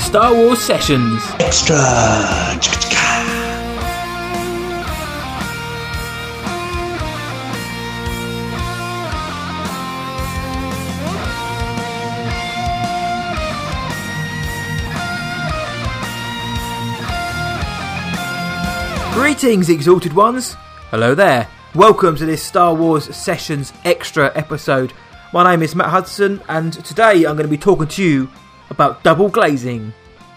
Star Wars Sessions Extra. Greetings, Exalted Ones! Hello there. Welcome to this Star Wars Sessions Extra episode. My name is Matt Hudson, and today I'm going to be talking to you about double glazing.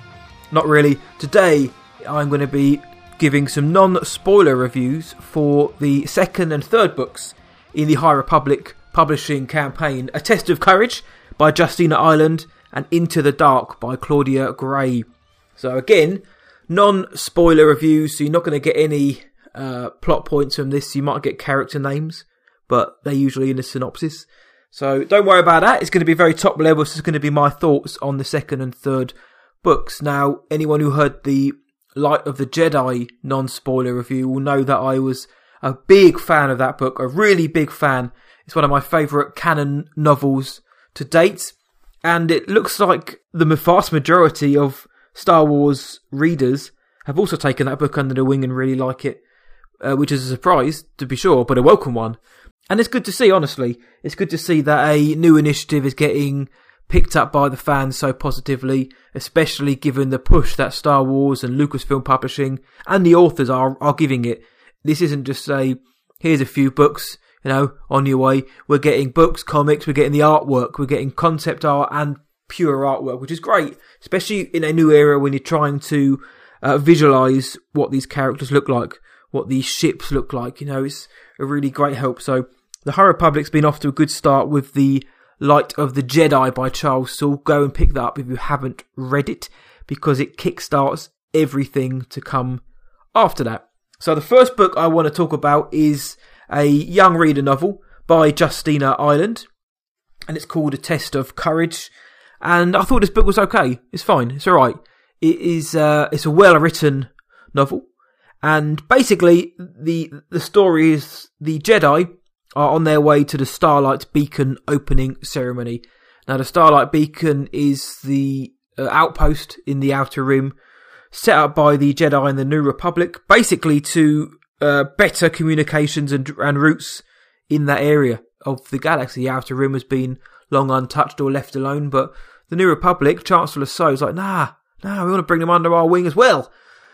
Not really. Today I'm going to be giving some non-spoiler reviews for the second and third books in the High Republic publishing campaign, A Test of Courage by Justina Ireland and Into the Dark by Claudia Gray. So again, non-spoiler reviews, so you're not going to get any plot points from this. You might get character names, but they're usually in the synopsis. So don't worry about that. It's going to be very top level. So it's going to be my thoughts on the second and third books. Now, anyone who heard the Light of the Jedi non-spoiler review will know that I was a big fan of that book, a really big fan. It's one of my favourite canon novels to date, and it looks like the vast majority of Star Wars readers have also taken that book under the wing and really like it, which is a surprise, to be sure, but a welcome one. And it's good to see, honestly. It's good to see that a new initiative is getting picked up by the fans so positively, especially given the push that Star Wars and Lucasfilm Publishing and the authors are giving it. This isn't just here's a few books, on your way. We're getting books, comics, we're getting the artwork, we're getting concept art and pure artwork, which is great, especially in a new era when you're trying to visualise what these characters look like, what these ships look like. It's a really great help. So the High Republic's been off to a good start with the Light of the Jedi by Charles Soule. Go and pick that up if you haven't read it, because it kickstarts everything to come after that. So the first book I want to talk about is a young reader novel by Justina Ireland, and it's called A Test of Courage. And I thought this book was okay. It's fine. It's alright. It's a well-written novel. And basically, the story is the Jedi are on their way to the Starlight Beacon opening ceremony. Now, the Starlight Beacon is the outpost in the Outer Rim set up by the Jedi in the New Republic, basically to better communications and routes in that area of the galaxy. The Outer Rim has been long untouched or left alone, but the New Republic, Chancellor Slo, is like, nah, we want to bring them under our wing as well.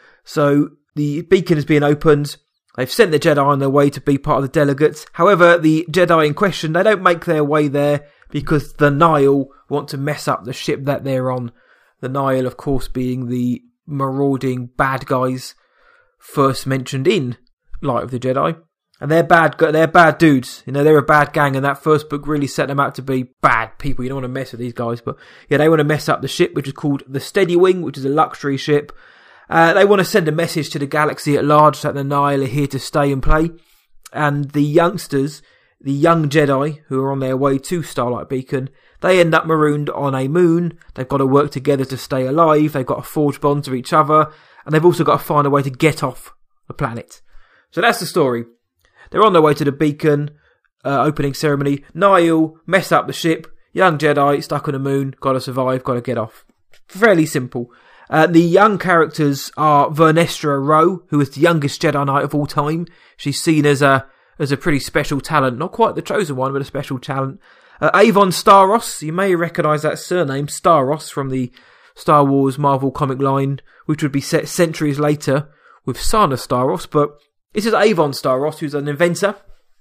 So the beacon is being opened. They've sent the Jedi on their way to be part of the delegates. However, the Jedi in question, they don't make their way there because the Nihil want to mess up the ship that they're on. The Nihil, of course, being the marauding bad guys first mentioned in Light of the Jedi. And they're bad dudes. They're a bad gang, and that first book really set them out to be bad people. You don't want to mess with these guys, but yeah, they want to mess up the ship, which is called the Steady Wing, which is a luxury ship. They want to send a message to the galaxy at large that the Nihil are here to stay and play. And the youngsters, the young Jedi, who are on their way to Starlight Beacon, they end up marooned on a moon. They've got to work together to stay alive. They've got to forge bonds with each other. And they've also got to find a way to get off the planet. So that's the story. They're on their way to the beacon opening ceremony. Nihil mess up the ship. Young Jedi stuck on the moon. Got to survive. Got to get off. Fairly simple. The young characters are Vernestra Rwoh, who is the youngest Jedi Knight of all time. She's seen as a pretty special talent. Not quite the chosen one, but a special talent. Avon Starros. You may recognise that surname, Starros, from the Star Wars Marvel comic line, which would be set centuries later with Sana Starros, but this is Avon Starros, who's an inventor,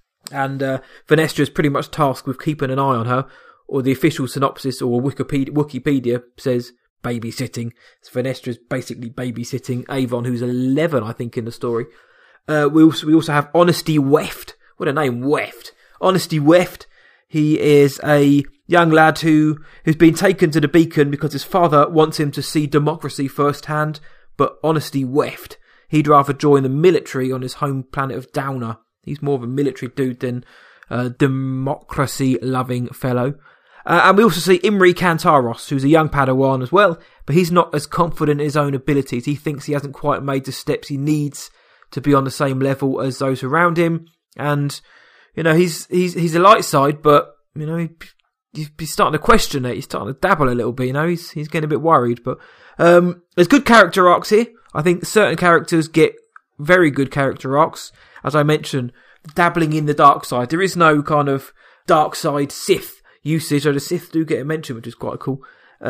and Vernestra is pretty much tasked with keeping an eye on her, or the official synopsis or Wikipedia says babysitting. So Vernestra is basically babysitting Avon, who's 11, I think, in the story. We also have Honesty Weft. What a name, Weft. Honesty Weft. He is a young lad who's been taken to the beacon because his father wants him to see democracy firsthand, but Honesty Weft, he'd rather join the military on his home planet of Downa. He's more of a military dude than a democracy-loving fellow. And we also see Imri Kantaros, who's a young Padawan as well, but he's not as confident in his own abilities. He thinks he hasn't quite made the steps he needs to be on the same level as those around him. And, he's a light side, but, he's starting to question it. He's starting to dabble a little bit. He's getting a bit worried. But there's good character arcs here. I think certain characters get very good character arcs. As I mentioned, dabbling in the dark side. There is no kind of dark side Sith usage. So the Sith do get a mention, which is quite cool.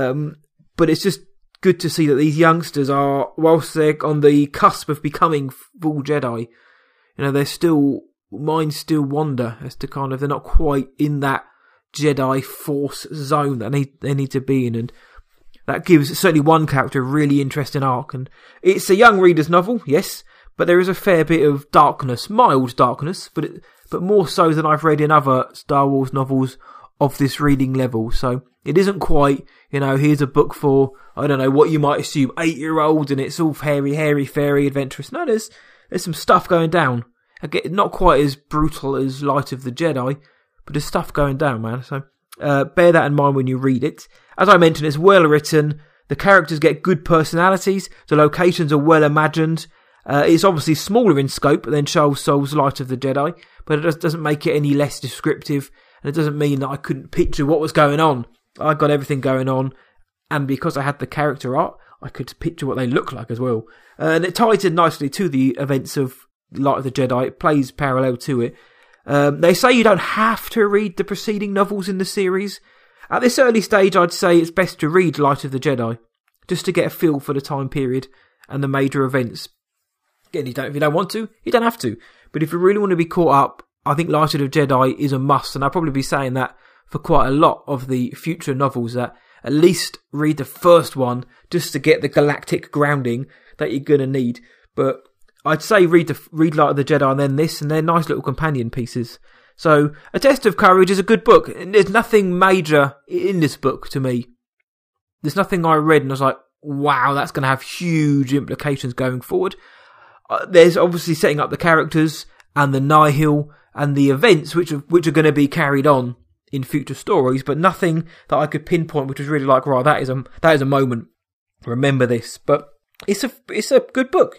But it's just good to see that these youngsters are, whilst they're on the cusp of becoming full Jedi, they're still, minds still wander as to kind of, they're not quite in that Jedi Force zone that they need to be in. And that gives certainly one character a really interesting arc. And it's a young reader's novel, yes, but there is a fair bit of darkness, mild darkness, but more so than I've read in other Star Wars novels of this reading level. So it isn't quite, here's a book for, I don't know, what you might assume 8-year-olds and it's all hairy, fairy, adventurous. No, there's some stuff going down. Again, not quite as brutal as Light of the Jedi, but there's stuff going down, man. So bear that in mind when you read it. As I mentioned, it's well written. The characters get good personalities. The locations are well imagined. It's obviously smaller in scope than Charles Soule's Light of the Jedi, but it doesn't make it any less descriptive. And it doesn't mean that I couldn't picture what was going on. I got everything going on. And because I had the character art, I could picture what they look like as well. And it ties in nicely to the events of Light of the Jedi. It plays parallel to it. They say you don't have to read the preceding novels in the series. At this early stage, I'd say it's best to read Light of the Jedi, just to get a feel for the time period and the major events. Again, if you don't want to, you don't have to. But if you really want to be caught up, I think Light of the Jedi is a must, and I'll probably be saying that for quite a lot of the future novels, that at least read the first one just to get the galactic grounding that you're going to need. But I'd say read Light of the Jedi and then this, and they're nice little companion pieces. So, A Test of Courage is a good book, and there's nothing major in this book to me. There's nothing I read and I was like, wow, that's going to have huge implications going forward. There's obviously setting up the characters and the nihil and the events which are going to be carried on in future stories, but nothing that I could pinpoint which was really like, right, that is a moment. Remember this. But it's a good book,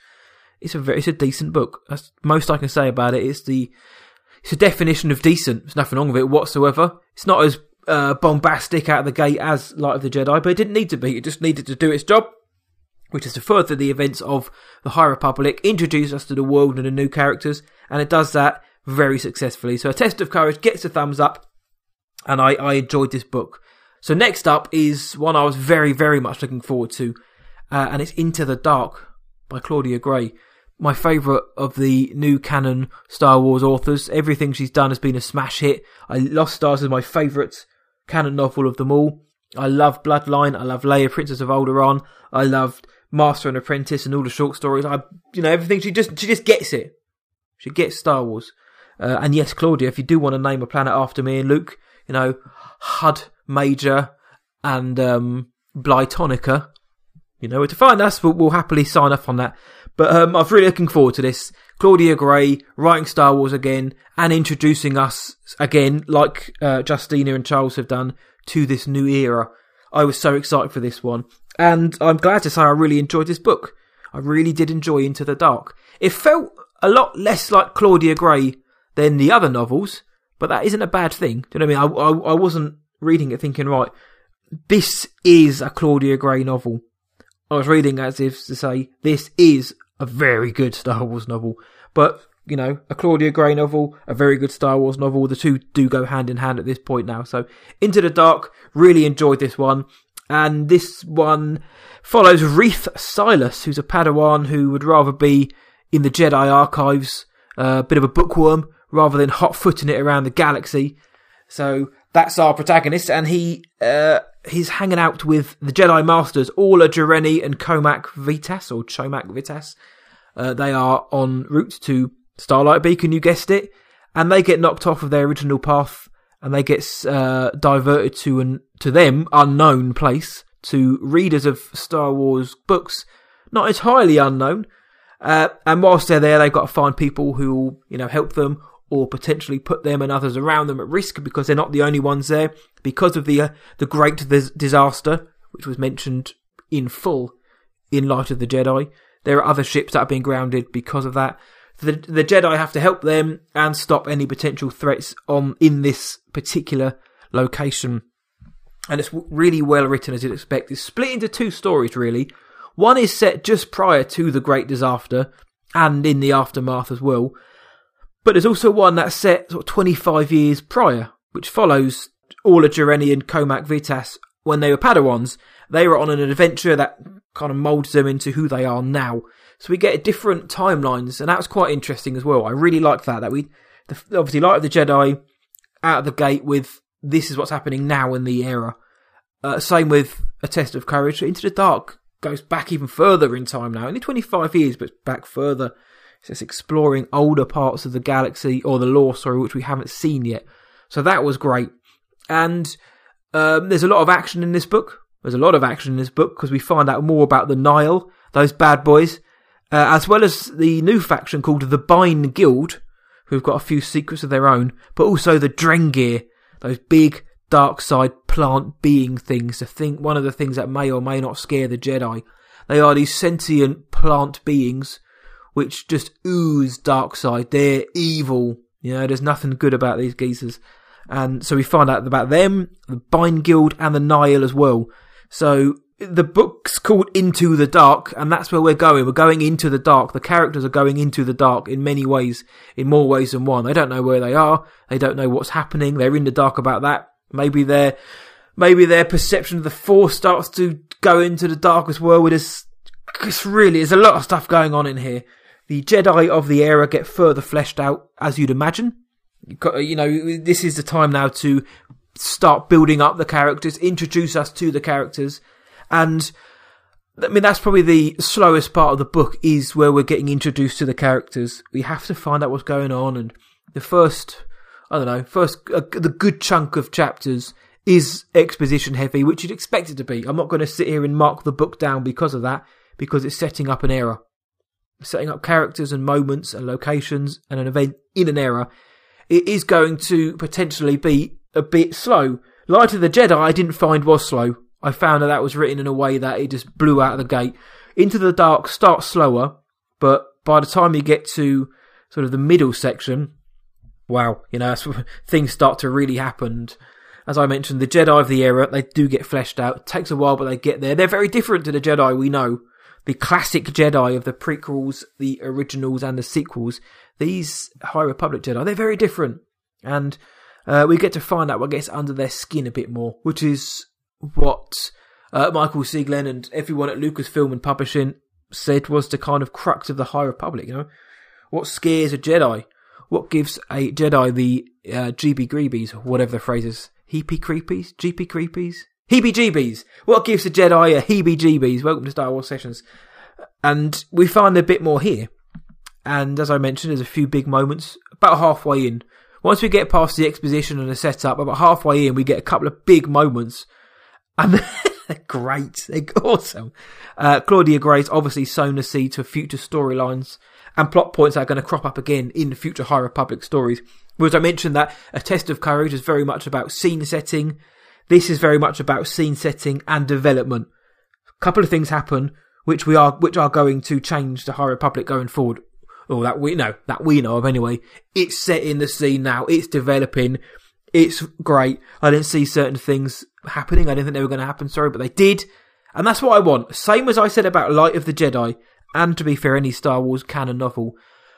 It's a decent book. That's most I can say about it. It's a definition of decent. There's nothing wrong with it whatsoever. It's not as bombastic out of the gate as Light of the Jedi, but it didn't need to be. It just needed to do its job, which is to further the events of the High Republic, introduce us to the world and the new characters, and it does that very successfully. So A Test of Courage gets a thumbs up, and I enjoyed this book. So next up is one I was very, very much looking forward to, and it's Into the Dark by Claudia Gray. My favourite of the new canon Star Wars authors. Everything she's done has been a smash hit. Lost Stars is my favourite canon novel of them all. I love Bloodline. I love Leia, Princess of Alderaan. I loved Master and Apprentice and all the short stories. Everything. She just gets it. She gets Star Wars. And yes, Claudia, if you do want to name a planet after me and Luke, Hud Major and Blytonica, you know where to find us. We'll happily sign off on that. But I was really looking forward to this. Claudia Gray writing Star Wars again and introducing us again, like Justina and Charles have done, to this new era. I was so excited for this one. And I'm glad to say I really enjoyed this book. I really did enjoy Into the Dark. It felt a lot less like Claudia Gray than the other novels, but that isn't a bad thing. Do you know what I mean? I wasn't reading it thinking, right, this is a Claudia Gray novel. I was reading as if to say, this is a very good Star Wars novel. But, a Claudia Gray novel, a very good Star Wars novel, the two do go hand in hand at this point now. So, Into the Dark, really enjoyed this one. And this one follows Reath Silas, who's a Padawan who would rather be in the Jedi archives, a bit of a bookworm, rather than hot-footing it around the galaxy. So, that's our protagonist, and he's hanging out with the Jedi Masters, Orla Jareni and Chomak Vitas, or Chomak Vitas. They are en route to Starlight Beacon, you guessed it, and they get knocked off of their original path, and they get diverted to them unknown place, to readers of Star Wars books, not entirely unknown. And whilst they're there, they've got to find people who will, help them, or potentially put them and others around them at risk, because they're not the only ones there. Because of the great disaster, which was mentioned in full in Light of the Jedi, there are other ships that have been grounded because of that. The Jedi have to help them and stop any potential threats in this particular location. And it's really well written, as you'd expect. It's split into two stories, really. One is set just prior to the Great Disaster, and in the aftermath as well. But there's also one that's set sort of 25 years prior, which follows Aula Jareni and Cohmac Vitas when they were Padawans. They were on an adventure that kind of moulds them into who they are now. So we get different timelines, and that's quite interesting as well. I really like that we obviously Light of the Jedi out of the gate with this is what's happening now in the era. Same with A Test of Courage. Into the Dark goes back even further in time now. Only 25 years, but back further. So it's exploring older parts of the galaxy, or the lore, sorry, which we haven't seen yet. So that was great. And there's a lot of action in this book. There's a lot of action in this book because we find out more about the Nihil, those bad boys, as well as the new faction called the Bine Guild, who've got a few secrets of their own, but also the Drengir, those big dark side plant being things. One of the things that may or may not scare the Jedi. They are these sentient plant beings which just ooze dark side. They're evil. You know, there's nothing good about these geezers. And so we find out about them, the Bine Guild, and the Nihil as well. So the book's called Into the Dark, and that's where we're going. We're going into the dark. The characters are going into the dark in many ways, in more ways than one. They don't know where they are. They don't know what's happening. They're in the dark about that. Maybe their perception of the Force starts to go into the dark as well. There's a lot of stuff going on in here. The Jedi of the era get further fleshed out, as you'd imagine. You know, this is the time now to start building up the characters, introduce us to the characters. And I mean, that's probably the slowest part of the book, is where we're getting introduced to the characters. We have to find out what's going on. And the the good chunk of chapters is exposition heavy, which you'd expect it to be. I'm not going to sit here and mark the book down because of that, because it's setting up an era. Setting up characters and moments and locations and an event in an era. It is going to potentially be a bit slow. Light of the Jedi I didn't find was slow. I found that was written in a way that it just blew out of the gate. Into the Dark starts slower, but by the time you get to sort of the middle section, wow, you know, that's when things start to really happen. As I mentioned, the Jedi of the era, they do get fleshed out. It takes a while, but they get there. They're very different to the Jedi we know. The classic Jedi of the prequels, the originals, and the sequels. These High Republic Jedi, they're very different. And we get to find out what gets under their skin a bit more, which is what Michael C. Glenn and everyone at Lucasfilm and Publishing said was the kind of crux of the High Republic, you know? What scares a Jedi? What gives a Jedi the GB-greebies, or whatever the phrase is? Heepy-creepies? GP-creepies? Heebie-jeebies! What gives a Jedi a heebie-jeebies? Welcome to Star Wars Sessions. And we find a bit more here. And as I mentioned, there's a few big moments about halfway in. Once we get past the exposition and the setup, about halfway in, we get a couple of big moments. And they're great. They're awesome. Claudia Gray's obviously sown the seed to future storylines and plot points that are going to crop up again in future High Republic stories. Whereas I mentioned that A Test of Courage is very much about scene setting. This is very much about scene setting and development. A couple of things happen which are going to change the High Republic going forward. Or that we know of anyway. It's set in the scene now. It's developing. It's great. I didn't see certain things happening. I didn't think they were going to happen, sorry, but they did. And that's what I want. Same as I said about Light of the Jedi, and to be fair, any Star Wars canon novel.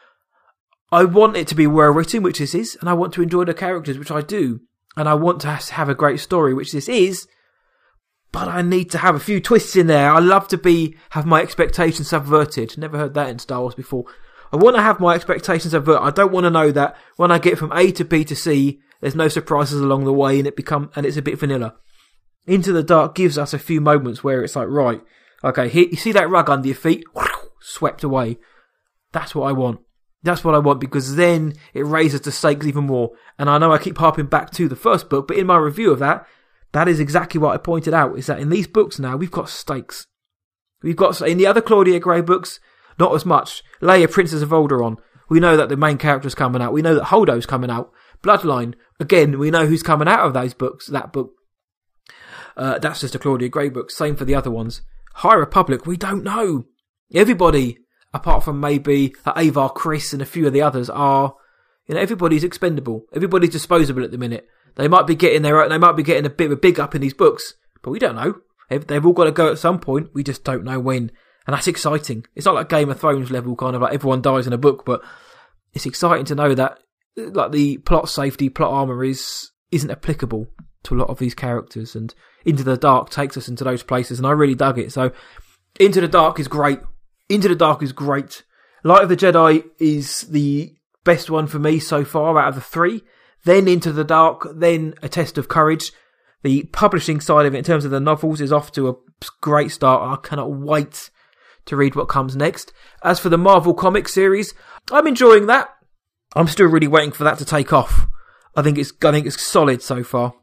I want it to be well written, which this is, and I want to enjoy the characters, which I do. And I want to have a great story, which this is, but I need to have a few twists in there. I love to have my expectations subverted. Never heard that in Star Wars before. I want to have my expectations subverted. I don't want to know that when I get from A to B to C, there's no surprises along the way and it's a bit vanilla. Into the Dark gives us a few moments where it's like, right, okay, here, you see that rug under your feet? Swept away. That's what I want. That's what I want, because then it raises the stakes even more. And I know I keep harping back to the first book, but in my review of that is exactly what I pointed out, is that in these books now, we've got stakes. In the other Claudia Gray books, not as much. Leia, Princess of Alderaan. We know that the main character's coming out. We know that Holdo's coming out. Bloodline. Again, we know who's coming out of those books. That book. That's just a Claudia Gray book. Same for the other ones. High Republic, we don't know. Everybody, apart from maybe Avar Kriss and a few of the others, everybody's expendable. Everybody's disposable at the minute. They might be getting a bit of a big up in these books, but we don't know. They've all got to go at some point. We just don't know when. And that's exciting. It's not like Game of Thrones level, kind of like everyone dies in a book, but it's exciting to know that like the plot safety, plot armor isn't applicable to a lot of these characters. And Into the Dark takes us into those places, and I really dug it. So Into the Dark is great. Into the Dark is great. Light of the Jedi is the best one for me so far out of the three. Then Into the Dark, then A Test of Courage. The publishing side of it in terms of the novels is off to a great start. I cannot wait to read what comes next. As for the Marvel Comics series, I'm enjoying that. I'm still really waiting for that to take off. I think it's solid so far.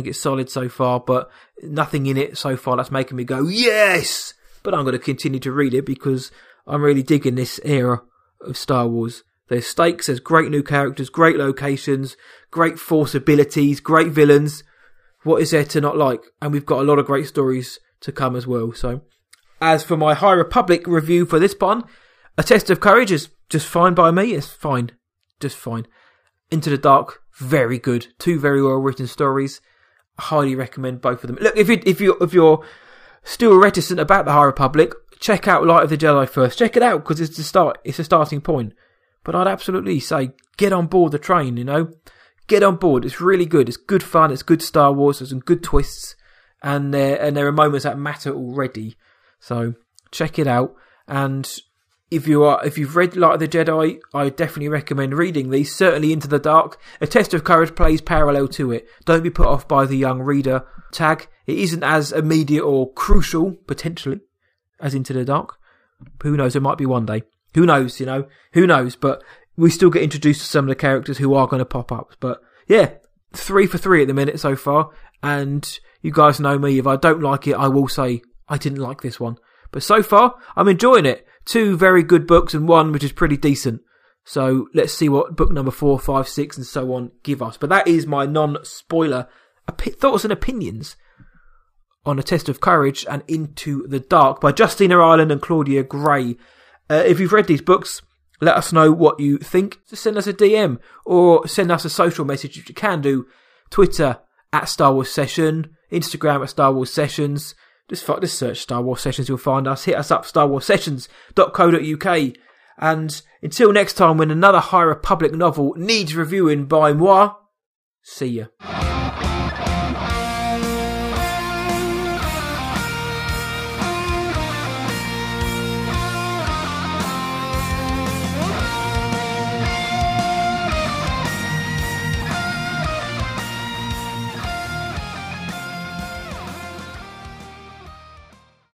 But nothing in it so far that's making me go, yes! But I'm going to continue to read it because I'm really digging this era of Star Wars. There's stakes, there's great new characters, great locations, great Force abilities, great villains. What is there to not like? And we've got a lot of great stories to come as well. So, as for my High Republic review for this one, A Test of Courage is just fine by me. It's fine. Just fine. Into the Dark, very good. Two very well written stories. I highly recommend both of them. Look, if you're still reticent about the High Republic, check out Light of the Jedi first. Check it out because it's a starting point. But I'd absolutely say get on board the train, Get on board. It's really good. It's good fun. It's good Star Wars. There's some good twists. And there are moments that matter already. So check it out. And if you've read Light of the Jedi, I definitely recommend reading these. Certainly Into the Dark. A Test of Courage plays parallel to it. Don't be put off by the young reader tag. It isn't as immediate or crucial, potentially, as Into the Dark. Who knows? It might be one day. Who knows, Who knows? But we still get introduced to some of the characters who are going to pop up. But yeah, 3 for 3 at the minute so far. And you guys know me. If I don't like it, I will say I didn't like this one. But so far, I'm enjoying it. 2 very good books and 1 which is pretty decent. So let's see what book number 4, 5, 6 and so on give us. But that is my non-spoiler thoughts and opinions on A Test of Courage and Into the Dark by Justina Ireland and Claudia Gray. If you've read these books, let us know what you think. Just send us a DM or send us a social message if you can do. Twitter at Star Wars Session, Instagram at Star Wars Sessions. Just search Star Wars Sessions, you'll find us. Hit us up, starwarsessions.co.uk. And until next time when another High Republic novel needs reviewing by moi, see ya.